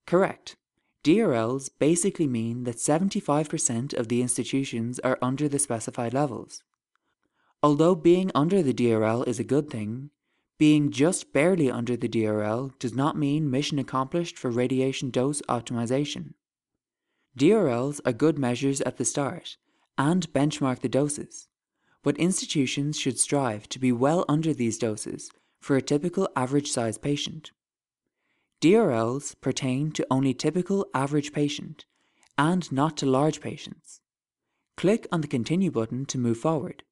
Correct. DRLs basically mean that 75% of the institutions are under the specified levels. Although being under the DRL is a good thing, being just barely under the DRL does not mean mission accomplished for radiation dose optimization. DRLs are good measures at the start and benchmark the doses, but institutions should strive to be well under these doses for a typical average-sized patient. DRLs pertain to only typical average patient and not to large patients. Click on the Continue button to move forward.